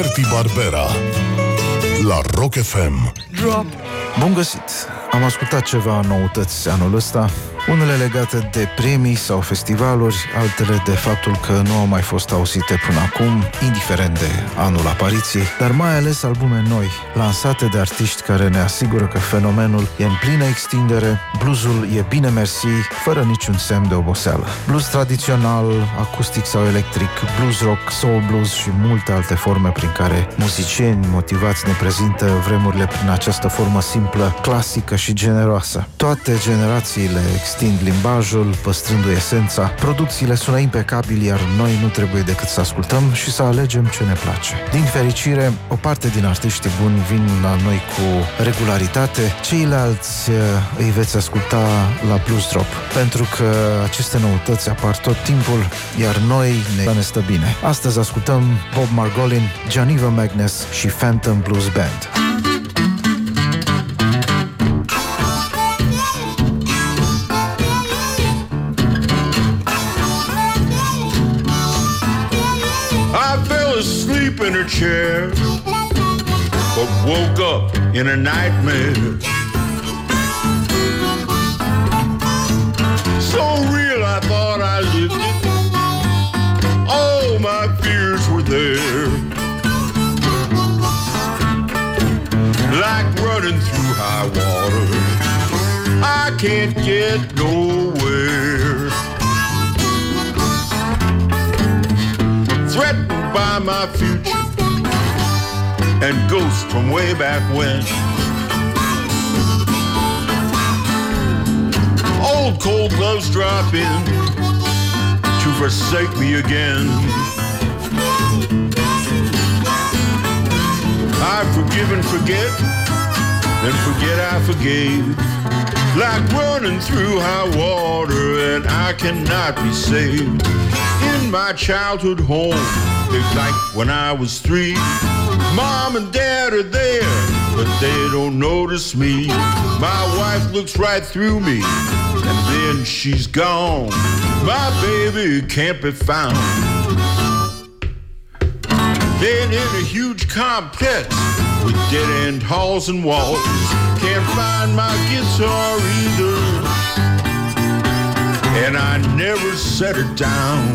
Berti Barbera la Rock FM. Drop. Bun găsit! Am ascultat ceva noutăți anul ăsta, unele legate de premii sau festivaluri, altele de faptul că nu au mai fost auzite până acum, indiferent de anul apariției, dar mai ales albume noi, lansate de artiști care ne asigură că fenomenul e în plină extindere, bluesul e bine mersi, fără niciun semn de oboseală. Blues tradițional, acustic sau electric, blues rock, soul blues și multe alte forme prin care muzicieni motivați ne prezintă vremurile prin această formă simplă, clasică și generoasă. Toate generațiile extind limbajul, păstrându-i esența. Producțiile sună impecabil, iar noi nu trebuie decât să ascultăm și să alegem ce ne place. Din fericire, o parte din artiștii buni vin la noi cu regularitate, ceilalți îi veți asculta la Blues Drop, pentru că aceste noutăți apar tot timpul, iar noi ne stă bine. Astăzi ascultăm Bob Margolin, Geneva Magnus și Phantom Blues Band. Asleep in a chair, but woke up in a nightmare. So real I thought I lived it. All my fears were there, like running through high water. I can't get nowhere. Threatened by my future and ghosts from way back when. Old cold gloves drop in to forsake me again. I forgive and forget, then forget I forgave. Like running through high water and I cannot be saved. In my childhood home, like when I was 3, Mom and Dad are there, but they don't notice me. My wife looks right through me, and then she's gone. My baby can't be found. Then in a huge complex with dead-end halls and walls, can't find my guitar either, and I never set it down.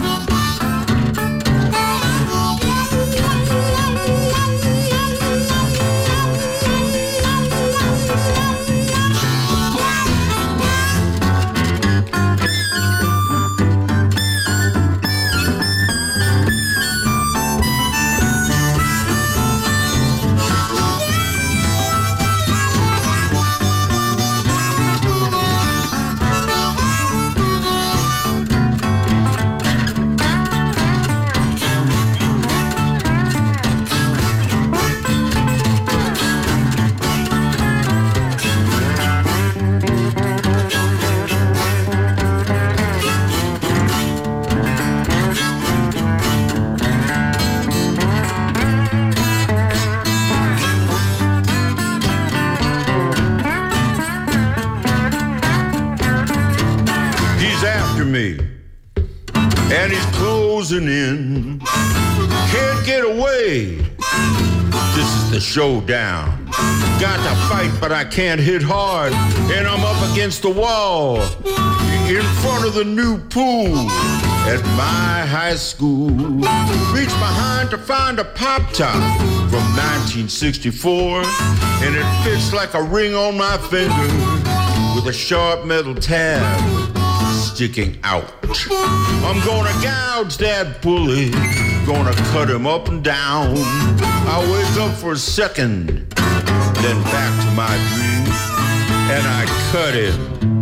And he's closing in. Can't get away. This is the showdown. Got to fight, but I can't hit hard. And I'm up against the wall in front of the new pool at my high school. Reach behind to find a pop top from 1964, and it fits like a ring on my finger with a sharp metal tab sticking out. I'm gonna gouge that bully, gonna cut him up and down. I wake up for a second, then back to my dream, and I cut him.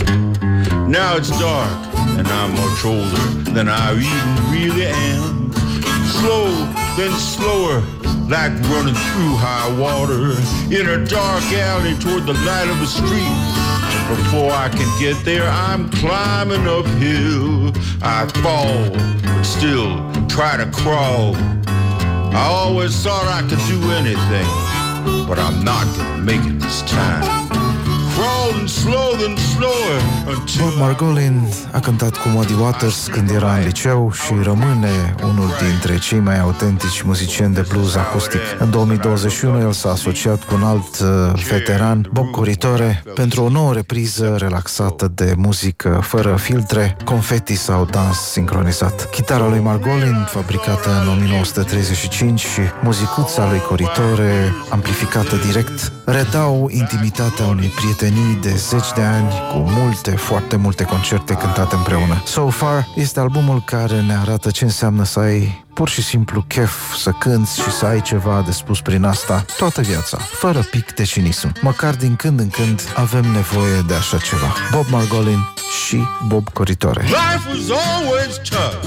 Now it's dark, and I'm much older than I even really am. Slow, then slower, like running through high water in a dark alley toward the light of a street. Before I can get there, I'm climbing uphill. I fall, but still try to crawl. I always thought I could do anything, but I'm not gonna make it this time. Crawl Bob Margolin a cântat cu Muddy Waters când era în liceu și rămâne unul dintre cei mai autentici muzicieni de blues acustic. În 2021 el s-a asociat cu un alt veteran, Bob Corritore, pentru o nouă repriză relaxată de muzică fără filtre, confetti sau dans sincronizat. Chitara lui Margolin, fabricată în 1935, și muzicuța lui Corritore, amplificată direct, redau intimitatea unei prietenii de zeci de ani cu multe, foarte multe concerte cântate împreună. So Far este albumul care ne arată ce înseamnă să ai pur și simplu chef să cânți și să ai ceva de spus prin asta toată viața, fără pic de cinism. Măcar din când în când avem nevoie de așa ceva. Bob Margolin și Bob Corritore. Life was always tough.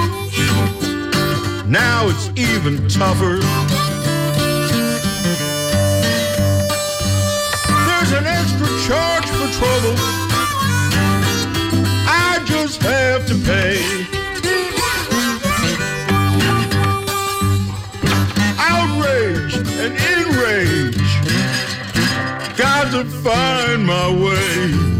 Now it's even tougher. There's an extra charge for trouble I just have to pay. Outrage and enrage, got to find my way.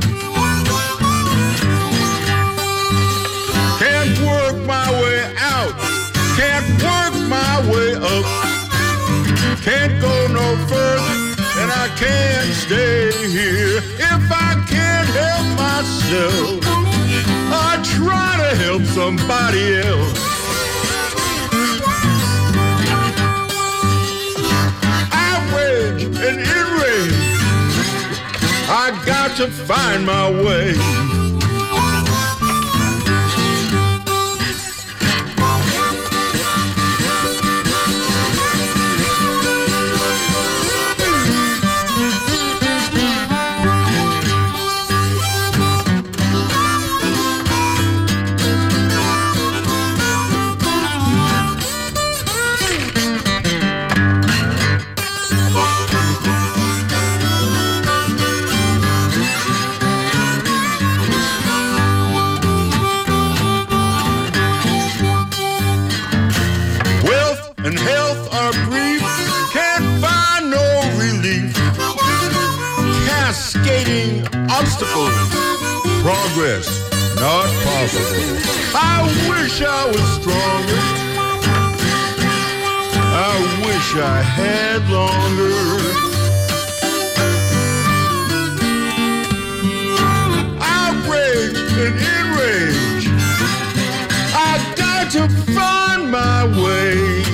Can't work my way out, can't work my way up, can't go no further, and I can't stay here. If I can't help myself, I try to help somebody else. Outrage and enrage, I got to find my way. Obstacles, progress not possible. I wish I was stronger. I wish I had longer. Outrage and enrage, I got to find my way.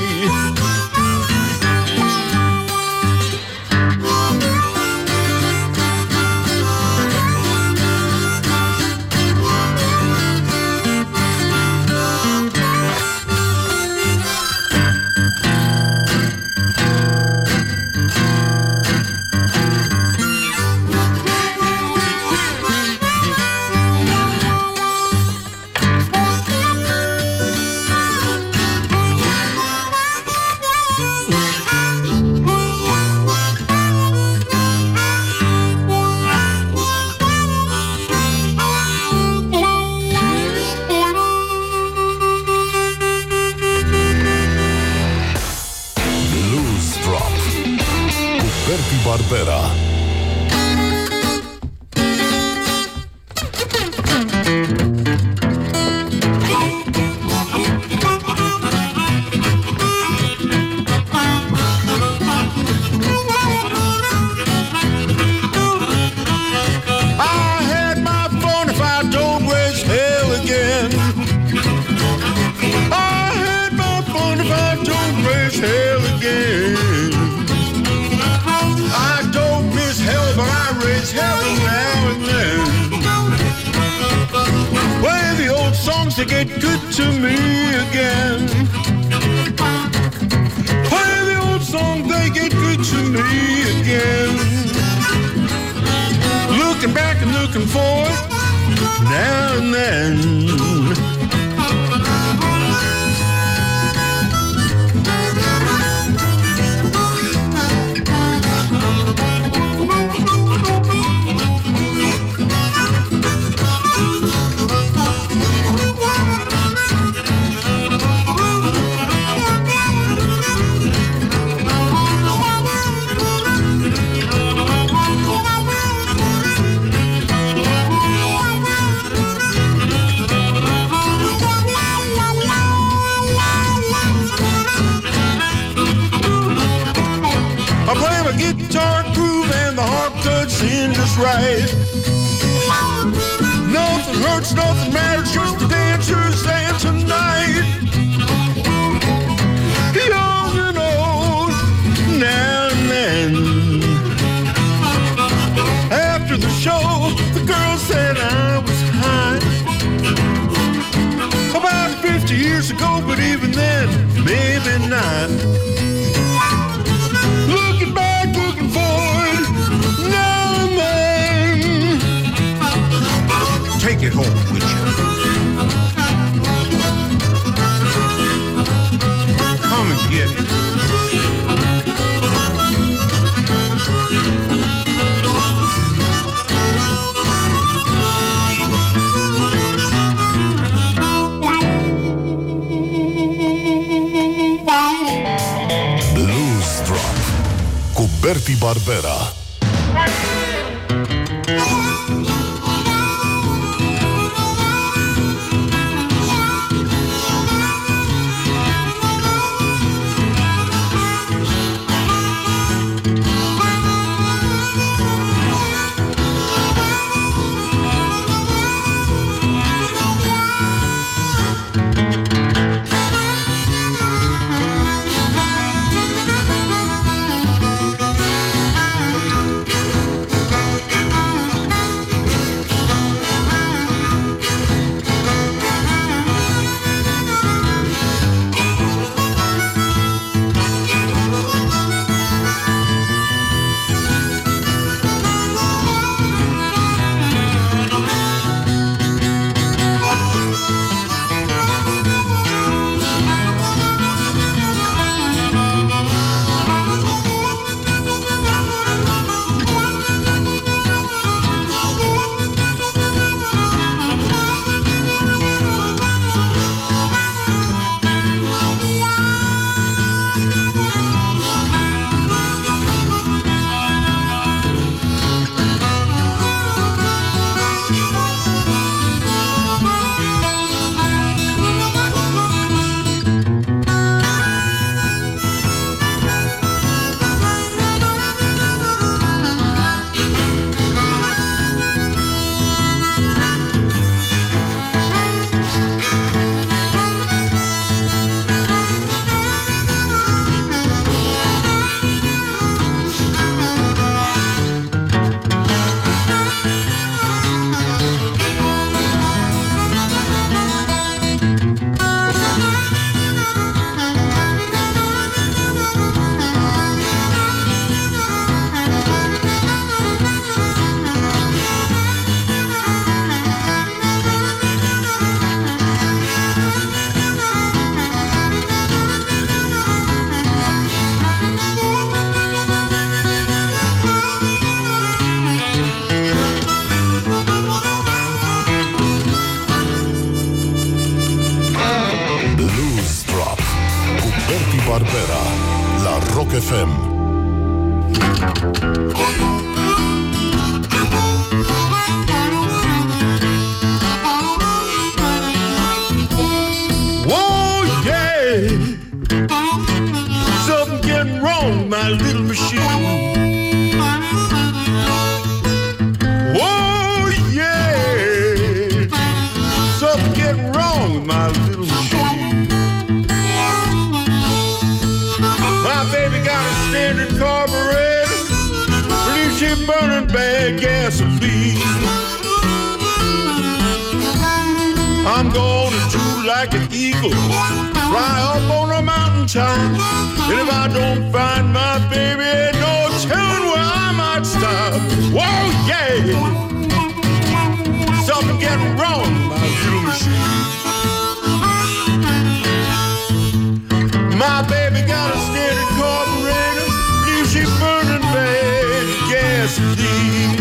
Barbera. To get good to me again. Play the old song, they get good to me again. Looking back and looking forward now and then. just right. Nothing hurts, nothing matters, just the dancers and tonight. Young and old, now and then. After the show, the girl said I was high. About 50 years ago, but even then, maybe not. Looking back, looking forward, now and then. Take it home with you. Come and get it. Berti Barbera. Barbera la Rock FM. Whoa, yeah. Something getting wrong, my little machine. Whoa, yeah. Something getting wrong, my little machine. My baby got a standard carburetor, leaves she burning bad gasoline. I'm gonna do like an eagle, fly up on a mountaintop. And if I don't find my baby, ain't no telling where I might stop. Whoa, yeah! Something getting wrong, my little machine. My baby got a standard carburetor, leaves she burning bad gasoline.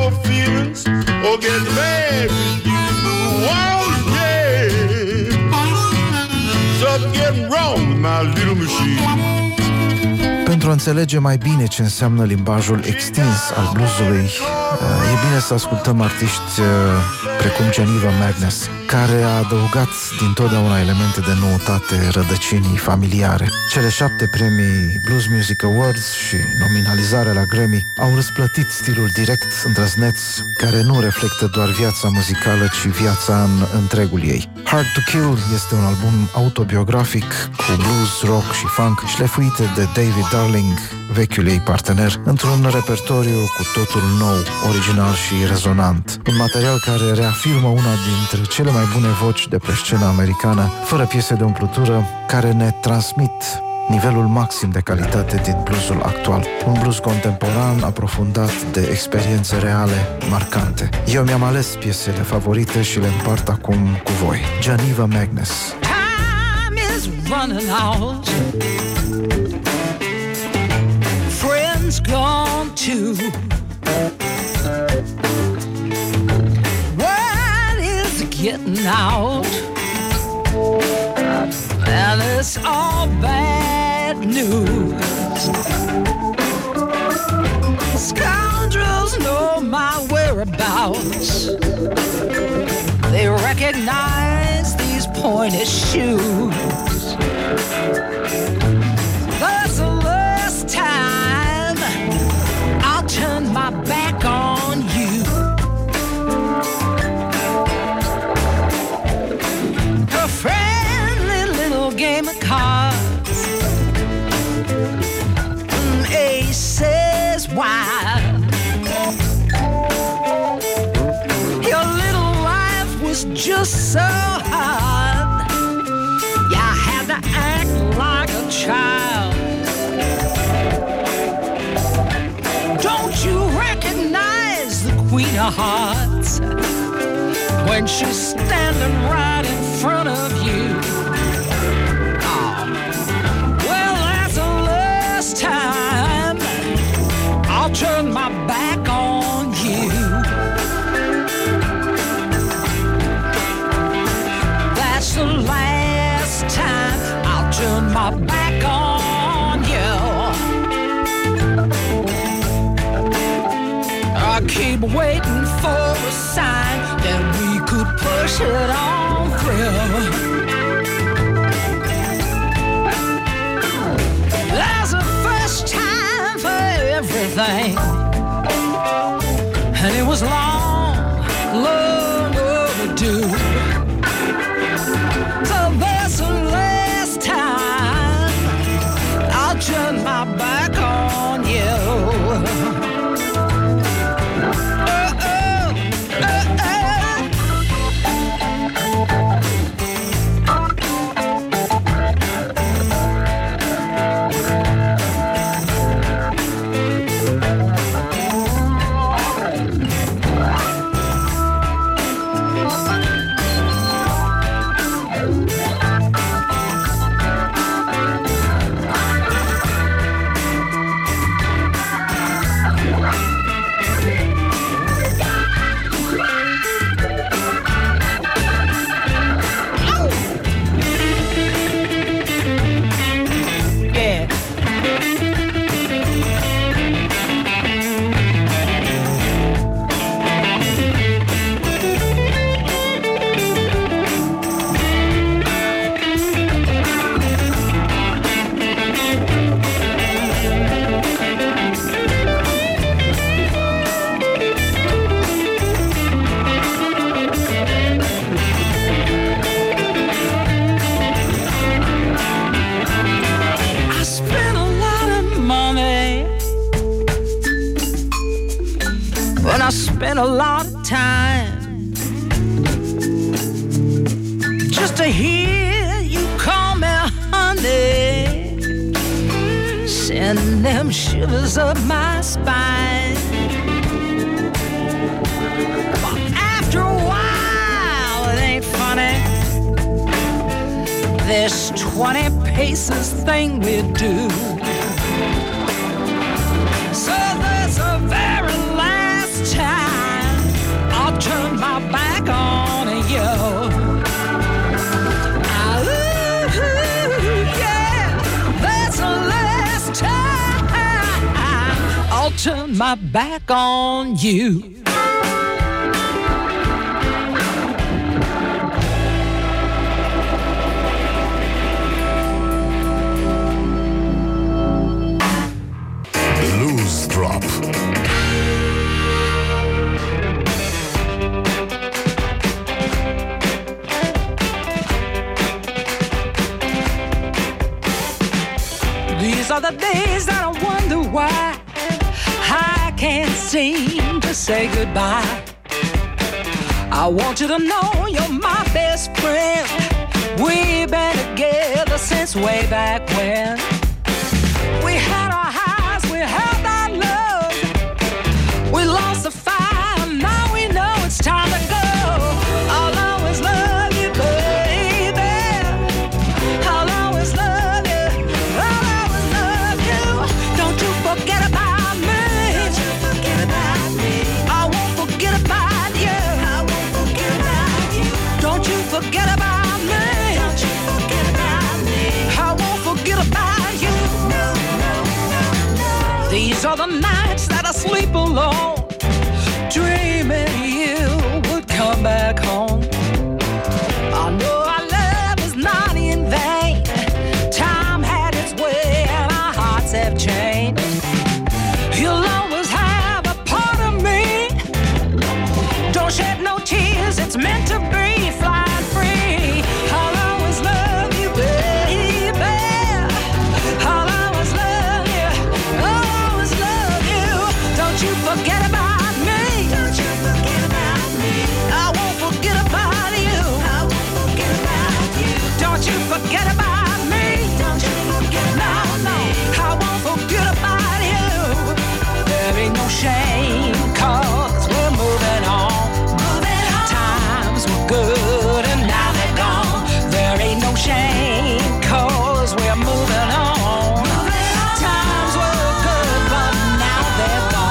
your feelings or get mad with you. Oh, yeah. Something getting wrong with my little machine. Pentru a înțelege mai bine ce înseamnă limbajul extins al bluesului, e bine să ascultăm artiști precum Geneva Magnus, care a adăugat dintotdeauna elemente de noutate rădăcinii familiare. Cele 7 premii Blues Music Awards și nominalizarea la Grammy au răsplătit stilul direct, îndrăzneț, care nu reflectă doar viața muzicală, ci viața în întregul ei. Hard to Kill este un album autobiografic cu blues, rock și funk, șlefuite de David Darling, vechiul ei partener, într-un repertoriu cu totul nou, original și rezonant. Un material care reafirmă una dintre cele mai bune voci de pe scena americană, fără piese de umplutură, care ne transmit nivelul maxim de calitate din bluesul actual. Un blues contemporan aprofundat de experiențe reale, marcante. Eu mi-am ales piesele favorite și le împart acum cu voi. Geneva Magnus. Time is running out. Friends gone too. Word is getting out, and it's all bad news. Scoundrels know my whereabouts. They recognize these pointed shoes. That's the last time I'll turn my back on you. A friendly little game of cards, aces wide. Your little life was just so hard. You had to act like a child. Don't you recognize the Queen of Hearts when she's standing right in front of you? Oh. Well, that's the last time I'll turn my back on you. That's the last time I'll turn my back on you. I keep waiting for a sign that we could push it on through. There's a first time for everything, and it was long, long overdue. So there's the last time I'll turn my back on you. Spent a lot of time just to hear you call me honey, sending them shivers up my spine. But after a while, it ain't funny, this 20 paces thing we do. So there's a very last time my back on you. Yeah, that's the last time I'll turn my back on you. Blues Drop. These are the days that I wonder why I can't seem to say goodbye. I want you to know you're my best friend. We've been together since way back when. We had our highs, we had our lows. We lost the fight, now we know it's time to go. I'll always love you, baby. I'll always love you. I'll always love you. Don't you forget about me. Don't you forget about me. I won't forget about you. I won't forget about you. Don't you forget about me. Don't you forget about me. I won't forget about you. These are the nights that I sleep alone, dreaming you would come back home. I know our love is not in vain. Time had its way and our hearts have changed. You'll always have a part of me. Don't shed no tears, it's meant to be. Flying free, I'll always love you, baby. I'll always love you. Don't you forget about me. Don't you forget about me. I won't forget about you. I won't forget about you. Don't you forget about me. Don't you forget about me. I won't forget about you. There ain't no shame, 'cause we're moving on. Moving on. Times were good and now they're gone. There ain't no shame, 'cause we're moving on. Moving on. Times were good, but now they're gone.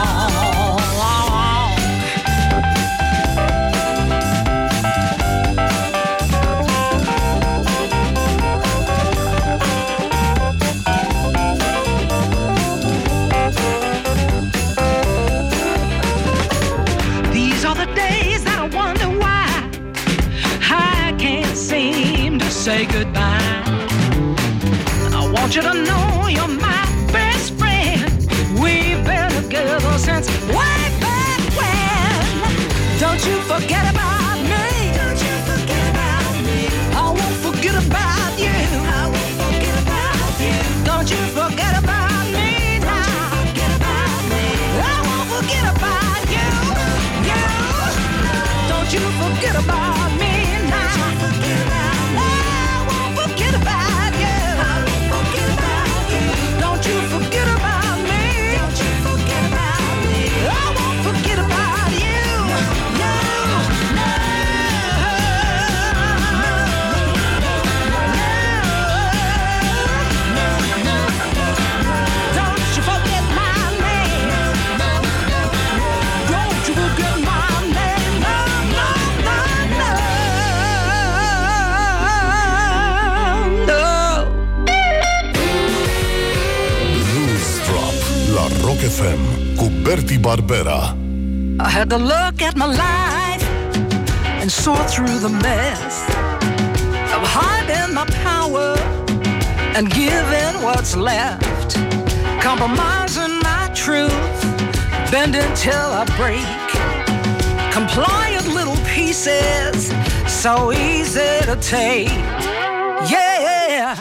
These are the days that I wonder why I can't seem to say goodbye. I want you to know you're my best friend. We've been together since way back when. Don't you forget about me. Don't you forget about me. I won't forget about you. I won't forget about you. Don't you forget about me now. Forget about me. I won't forget about you. You. Don't you forget about me now. Forget about me. I won't forget about you. I won't forget about you. Don't you forget about me. Don't you forget about me. I won't forget about you. No, no. Don't you forget my name. Don't you forget my name. No, no, no, no. Blues Drop la Rock FM cu Bertie Barbera. I had to look at my life and sort through the mess of hiding my power and giving what's left, compromising my truth, bending till I break, compliant little pieces, so easy to take. Yeah.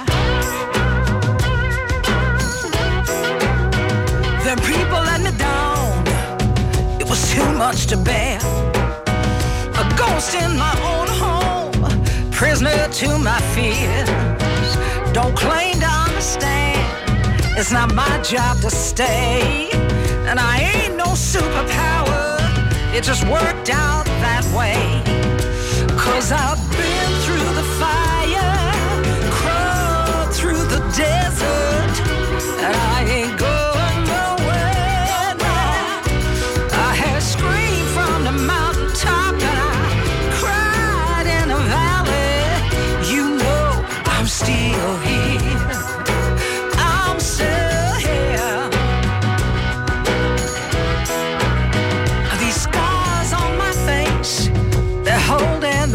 Then people let me down. It was too much to bear. A ghost in my own home, prisoner to my fears. Don't claim to understand. It's not my job to stay. And I ain't no superpower. It just worked out that way. 'Cause I've been through the fire, crawled through the desert, and I ain't going nowhere now. I had screamed from the mountaintop, and I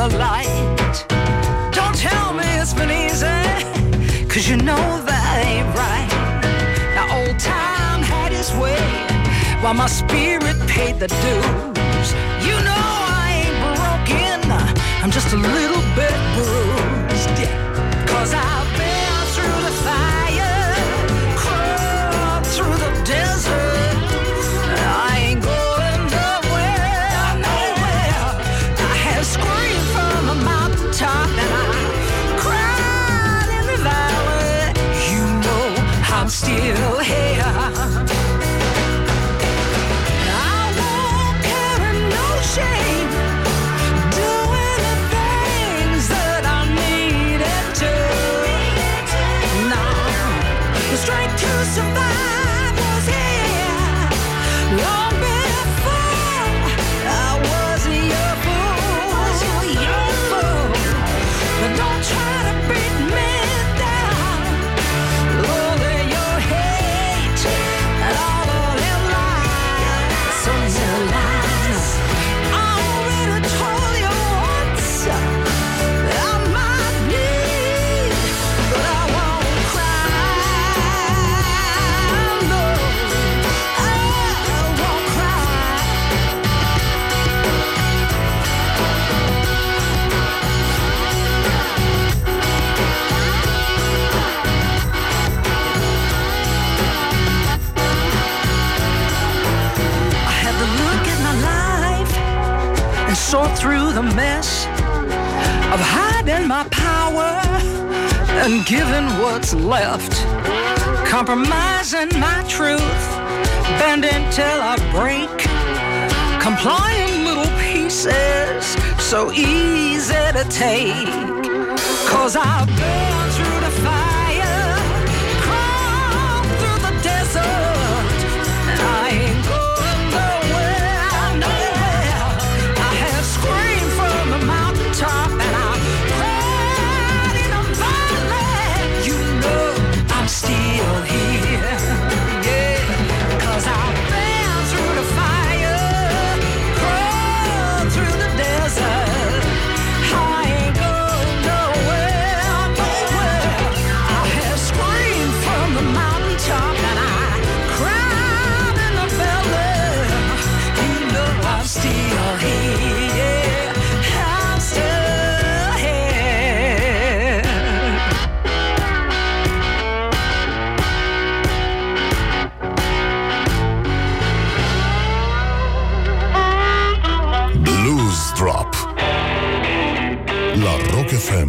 the light. Don't tell me it's been easy, 'cause you know that ain't right. Now old time had his way, while my spirit paid the dues. You know I ain't broken, I'm just a little bit bruised. 'Cause I've been through the fire, crawled through the desert. I ain't going nowhere, nowhere. I have screamed from the mountaintop and I cried in the valley. You know I'm still here. I won't carry no shame, doing the things that I needed to. No, the strength to survive was here long before I was your fool. But don't try to beat me down. Lower your hate and all of them lies. So many lies. I already told you once that I might bleed, but I won't cry. No, I won't cry. I had to look at my life and sort through the mess of hiding my power and giving what's left, compromising my truth, bending till I break, complying little pieces so easy to take. 'Cause I've been through the fire, crawled through the desert, and I ain't going nowhere, nowhere. I have screamed from the mountaintop and I cried in the valley. You know I'm still here, yeah. 'Cause I've been through the fire, crawled through the desert. I ain't going nowhere, nowhere. I have screamed from the mountaintop and I cried in the valley. You know I'm still here, I'm still here. Blues Drop la Rock FM.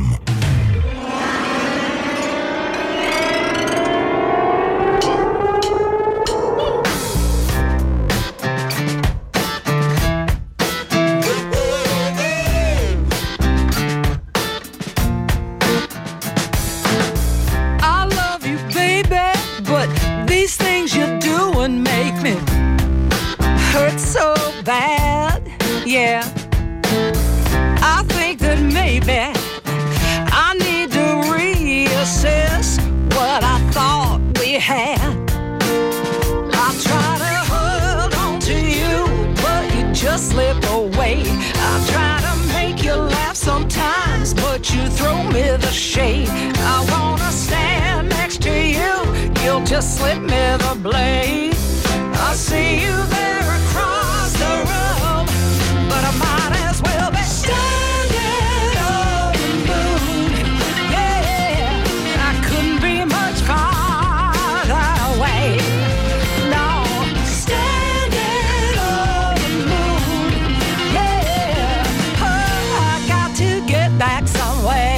I love you, baby, but these things you do and make me hurt so bad, yeah. I think that maybe I need to reassess what I thought we had. I try to hold on to you, but you just slip away. I try to make you laugh sometimes, but you throw me the shade. I wanna stand next to you, you'll just slip me the blade. I see you there across the room, but I might as well be standing on the moon. Yeah, I couldn't be much farther away. No, standing on the moon. Yeah, oh, I got to get back some way.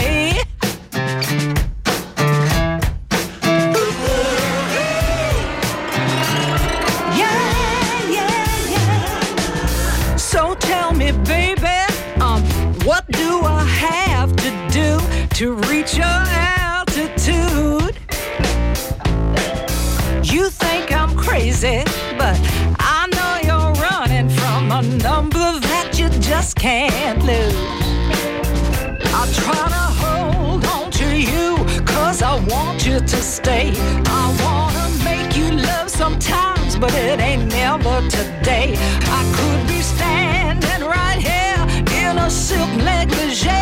So tell me, baby, what do I have to do to reach your altitude? You think I'm crazy, but I know you're running from a number that you just can't lose. I'll try to hold on to you, 'cause I want you to stay. I wanna make you love sometimes, but it ain't never today. I could be standing right here in a silk negligee,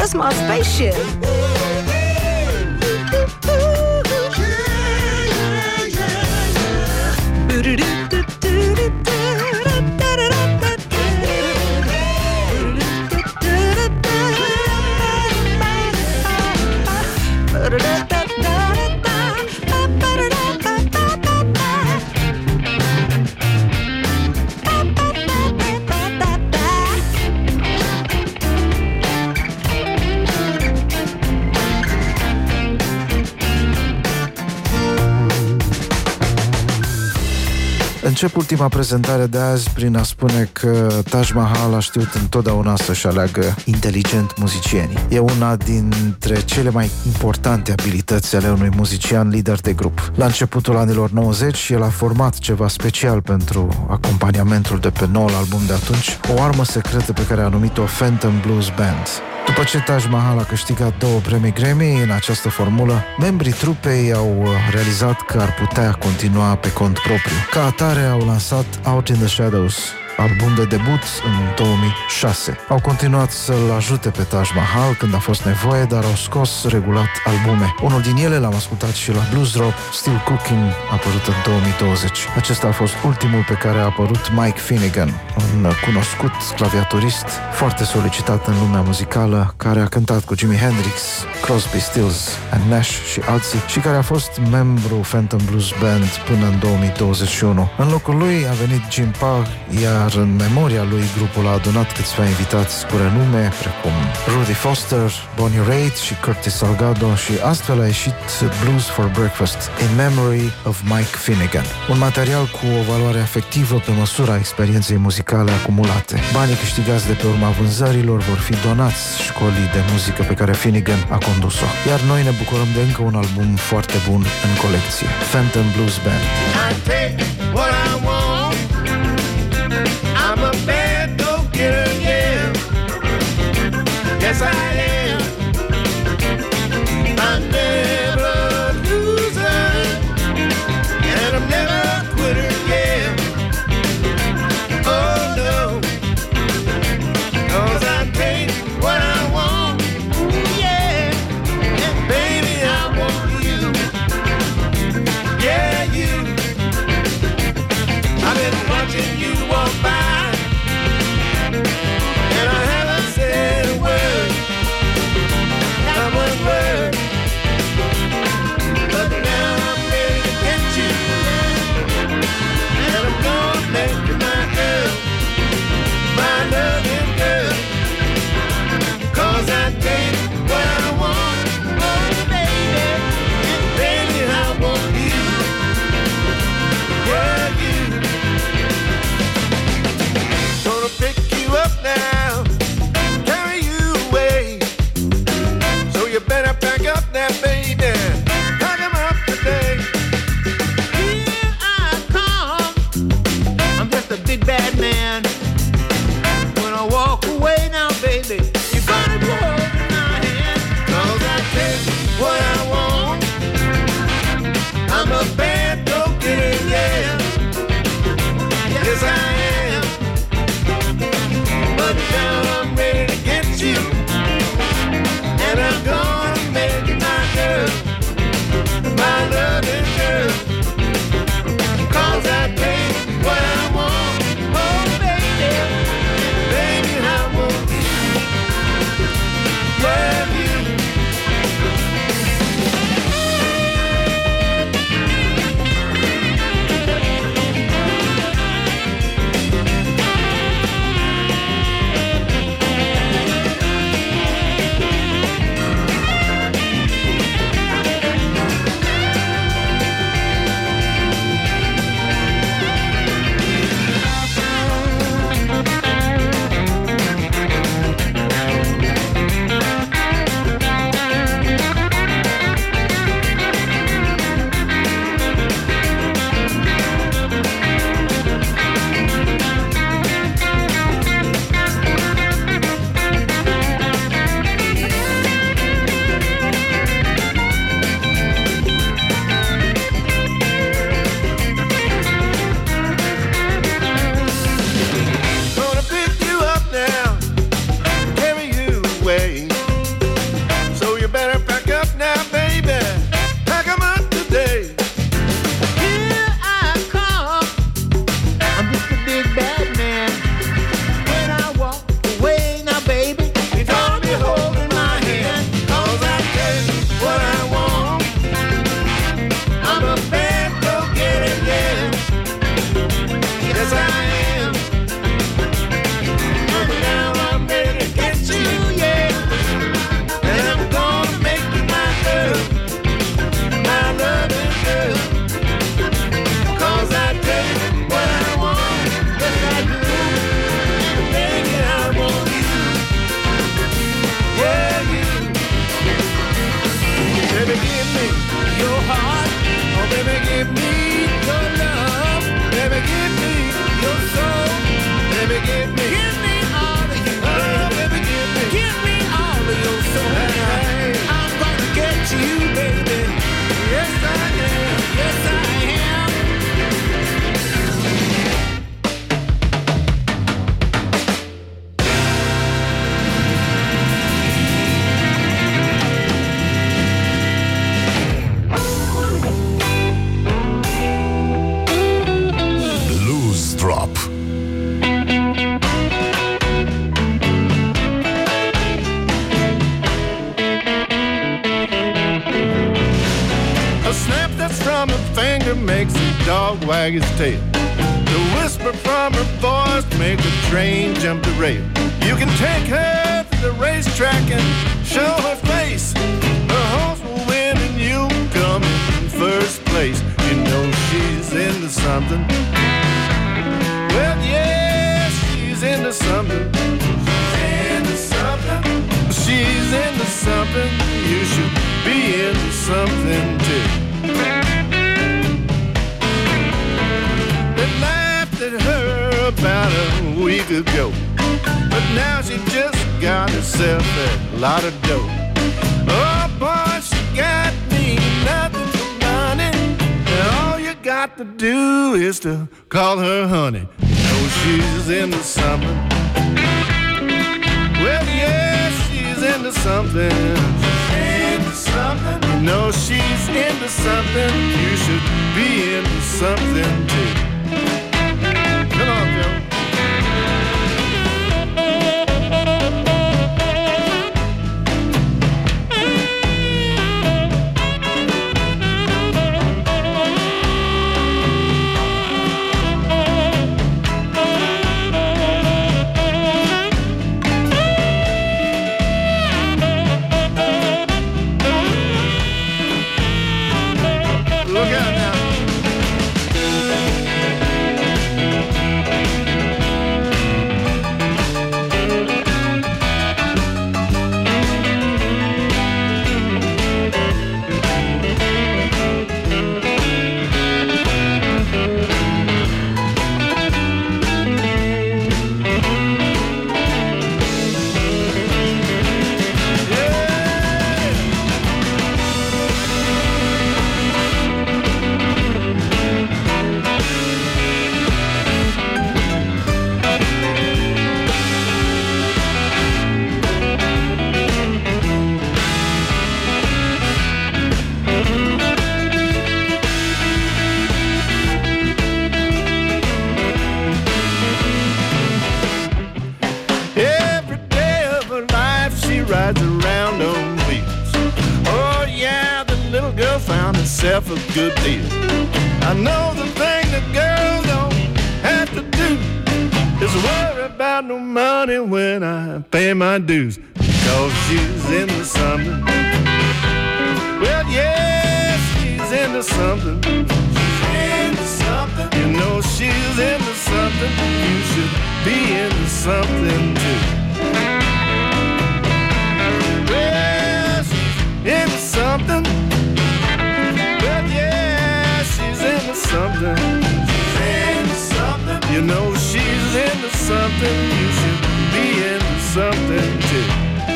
That's my spaceship. Încep ultima prezentare de azi prin a spune că Taj Mahal a știut întotdeauna să-și aleagă inteligent muzicienii. E una dintre cele mai importante abilități ale unui muzician lider de grup. La începutul anilor 90, el a format ceva special pentru acompaniamentul de pe noul album de atunci, o armă secretă pe care a numit-o Phantom Blues Band. După ce Taj Mahal a câștigat 2 premii Grammy în această formulă, membrii trupei au realizat că ar putea continua pe cont propriu. Ca atare au lansat Out in the Shadows, album de debut în 2006. Au continuat să-l ajute pe Taj Mahal când a fost nevoie, dar au scos regulat albume. Unul din ele l-am ascultat și la Blues Drop, Still Cooking, apărut în 2020. Acesta a fost ultimul pe care a apărut Mike Finnegan, un cunoscut claviaturist foarte solicitat în lumea muzicală, care a cântat cu Jimi Hendrix, Crosby, Stills and Nash și alții și care a fost membru Phantom Blues Band până în 2021. În locul lui a venit Jim Pugh, iar în memoria lui grupul a adunat câțiva invitați cu renume, precum Rudy Foster, Bonnie Raitt și Curtis Salgado, și astfel a ieșit Blues for Breakfast, In Memory of Mike Finnegan. Un material cu o valoare afectivă pe măsura experienței muzicale acumulate. Banii câștigați de pe urma vânzărilor vor fi donați școlii de muzică pe care Finnegan a condus-o. Iar noi ne bucurăm de încă un album foarte bun în colecție, Phantom Blues Band. I'm a bad go-getter, yeah. Yes, I am. I'm never a loser, and I'm never a quitter, yeah. Oh, no. 'Cause I take what I want, yeah. And baby, I want you. Yeah, you. finger makes the dog wag his tail. The whisper from her voice make the train jump the rail. You can take her to the racetrack and show her face. Her horse will win and you come in first place. You know she's into something. Well, yeah, she's into something. She's into something. She's into something. You should be into something too. They laughed at her about a week ago, but now she just got herself a lot of dough. Oh boy, she got me nothing for money, and all you got to do is to call her honey. You know she's into something. Well, yeah, she's into something. She's into something. You know she's into something. You should be into something too. Come on, Joe. Look out now. Every day of her life she rides around on wheels. Oh yeah, the little girl found herself a good deal. I know the thing the girl don't have to do is worry about no money when I pay my dues, because she's into something. Well, yeah, she's into something. She's into something. You know she's into something. You should be into something too. Well, she's into something. Well, yeah, she's into something. She's into something. You know she's into something. You should be into something too.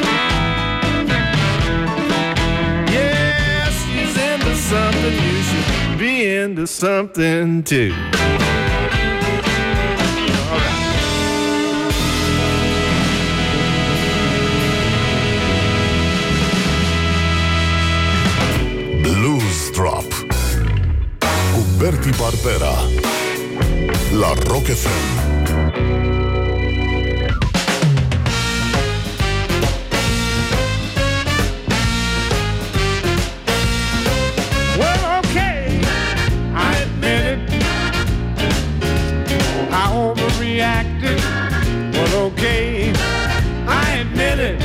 Yeah, she's into something. You should be into something too. Blues Drop cu Bertie Barbera la Rock FM. Well, okay, I admit it. I overreacted. Well, okay, I admit it.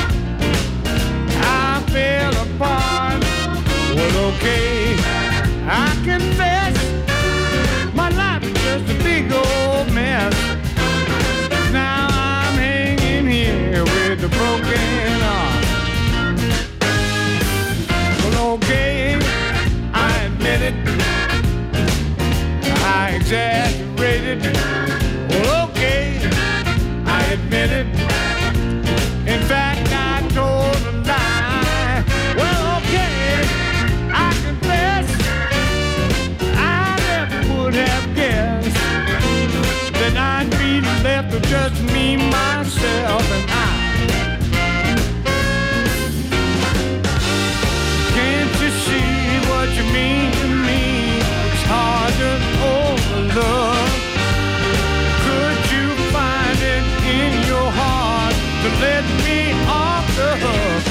I fell apart. Well, okay, I confess my life is just a big old mess. Now I'm hanging here with a broken arm. Well, okay, I admit it. I exaggerated. Well, okay, I admit it. In fact, I told a lie. Well, okay, I confess I never would have guessed that I'd be left with just me, myself, and I. Can't you see what you mean to me? It's hard to overlook. Could you find it in your heart to let me off the hook?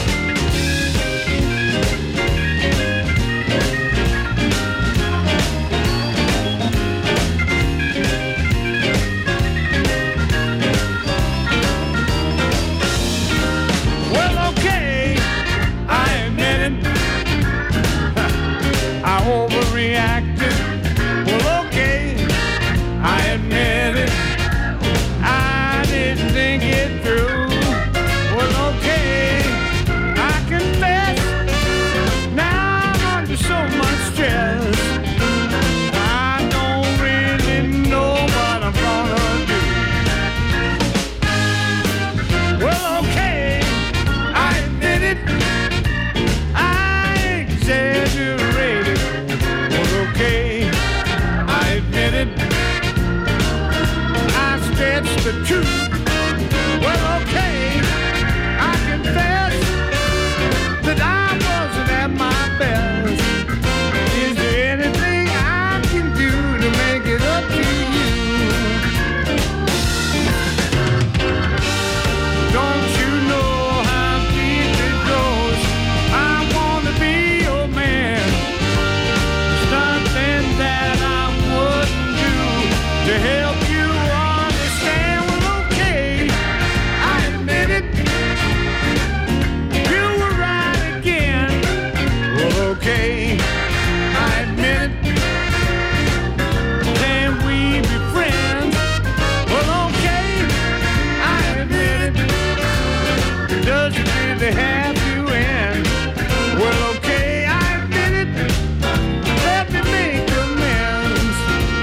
'cause you really have to end. Well, okay, I admit it. Let me make amends.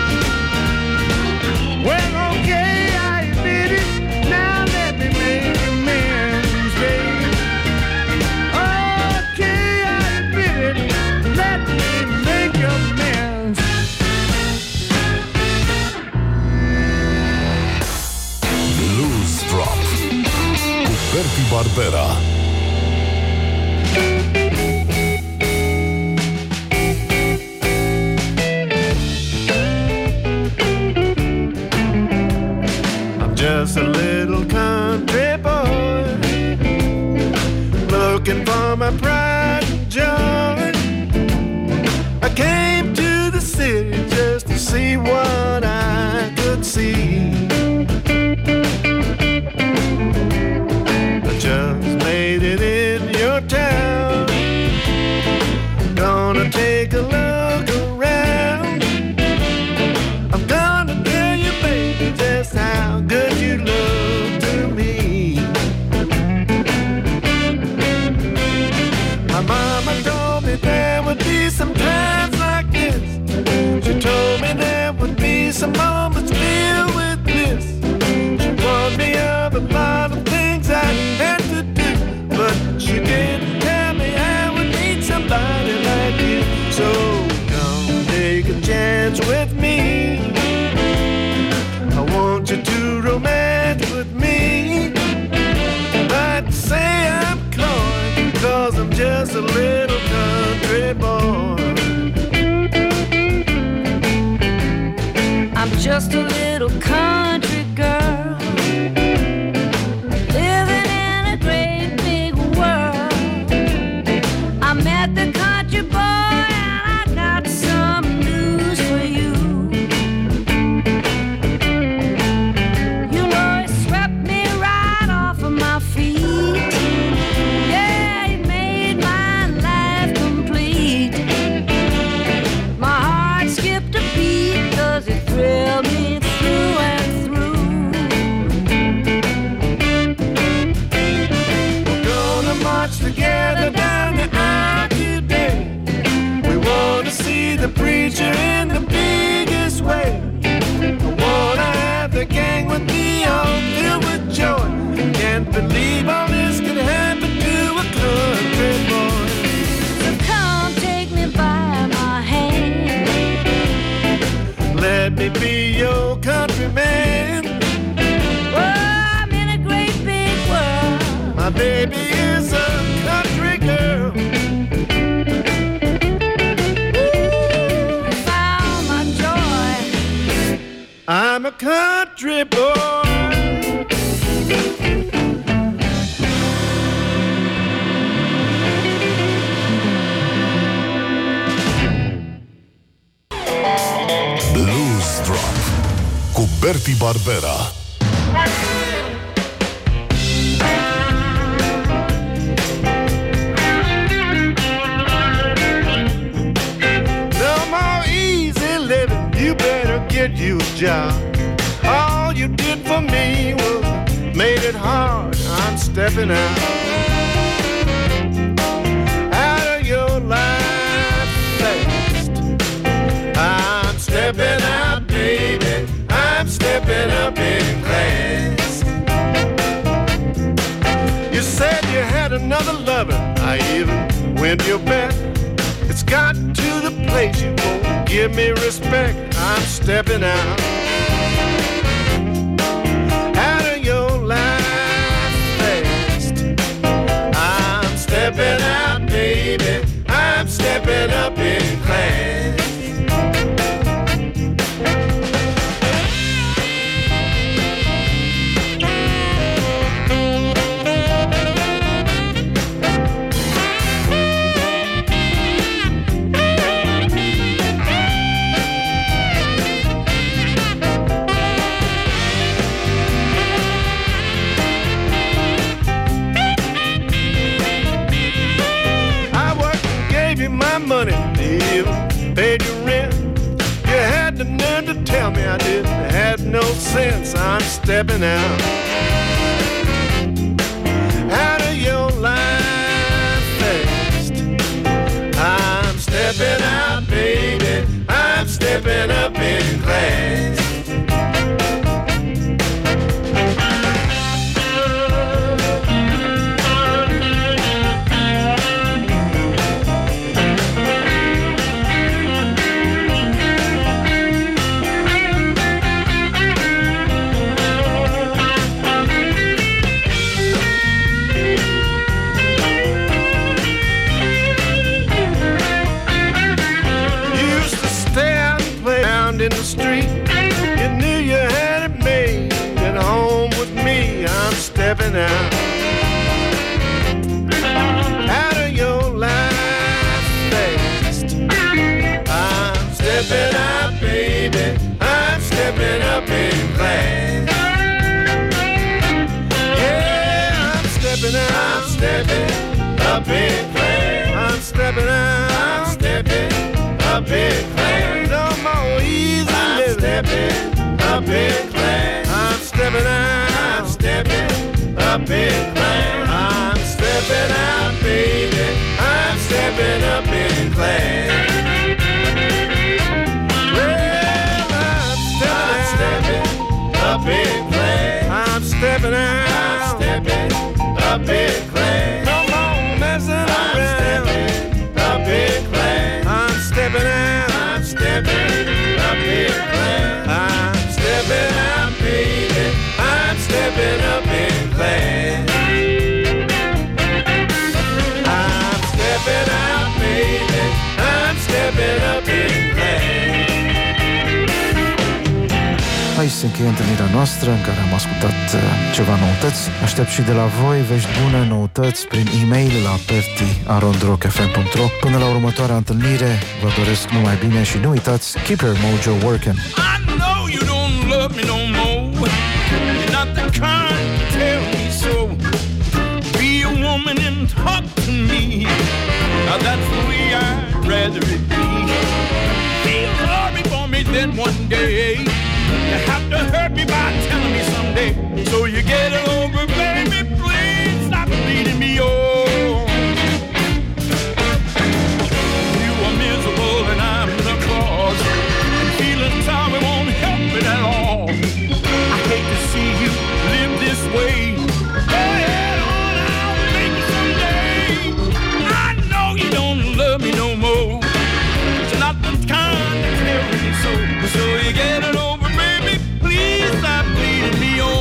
Well, okay, I admit it. Now let me make amends, baby. Okay, I admit it. Let me make amends. Blues Drop cu Berti Barbera. I'm just a little country boy looking for my pride and joy. I came to the city just to see what I could see. I just made it in your town. Gonna take a look around. I'm gonna tell you, baby, just how good you look to me. My mama told me there would be some times like this. She told me there would be some moments filled with bliss. She warned me of a lot of things I had to do, but she didn't tell me I would need somebody like you. So come take a chance with me. I want you to romance with me. I'd say I'm coy, 'cause I'm just a little country boy. I'm just a little country girl living in a great big world. I met the country boy and I got some news for you. You know he swept me right off of my feet. Yeah, he made my life complete. My heart skipped a beat 'cause it thrilled me through and through. We're gonna march together down the aisle today. We wanna see the preacher in the biggest way. I wanna have the gang with me all filled with joy. Can't believe all this could happen to a country boy. So come take me by my hand. Let me be your countryman. Oh, I'm in a great big world. My baby is a country girl. Ooh, I found my joy. I'm a country boy. Blues Drop cu Berti Barbera. No more easy living, you better get you a job. All you did for me was made it hard. I'm stepping out of your life fast. I'm stepping out, baby. I'm stepping up in class. You said you had another lover. I even went your bet. It's got to the place you won't give me respect. I'm stepping out of your life fast. I'm stepping out, baby. I'm stepping up in class. Money, even paid your rent. You had the nerve to tell me I didn't have no sense. I'm stepping out of your out of your life fast. I'm stepping up, baby. I'm stepping up in class. Yeah, I'm stepping up in class. I'm stepping up in class. No more easy living. Up in class. I'm stepping up in class. I'm stepping out, baby. I'm stepping up in class. Well, I'm stepping up in class. I'm stepping up in class. No more messing around. Up in class. I'm stepping up in class. I'm stepping out, baby. I'm stepping up in class. I'm stepping out, baby. I'm stepping up in class. Aici se încheie întâlnirea noastră în care am ascultat ceva noutăți. Aștept și de la voi vești bune, noutăți prin e-mail la perti@rockfm.ro. Până la următoarea întâlnire, vă doresc numai bine și nu uitați, keep your mojo working. I know you don't love me no more. You're not the kind to tell me so. Be a woman and talk to me. Now that's the way I'd rather it be. Feel sorry for me then one day. You have to hurt me by telling me someday. So you get it over, baby, please stop bleeding me on. You are miserable and I'm the cause. And feeling sorry won't help it at all. I hate to see you live this way. Go ahead on, I'll make it someday. I know you don't love me no more. You're not the kind to tell me so. So you get it over. Stop bleeding me on.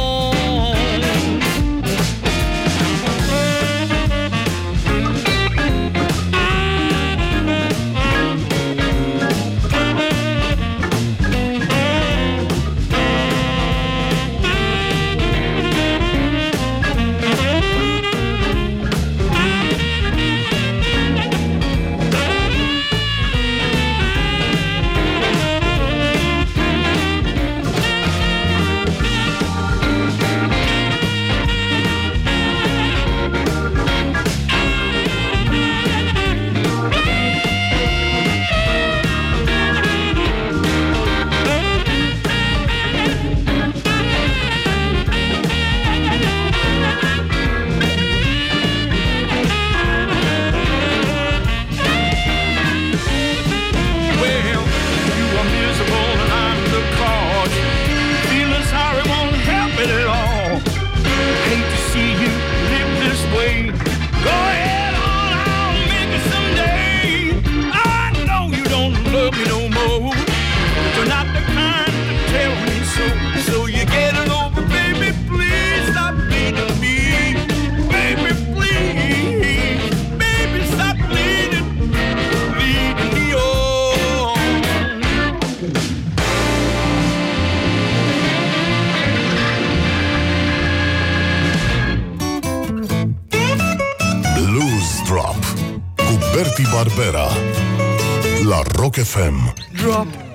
Barbera la Rock FM. Drop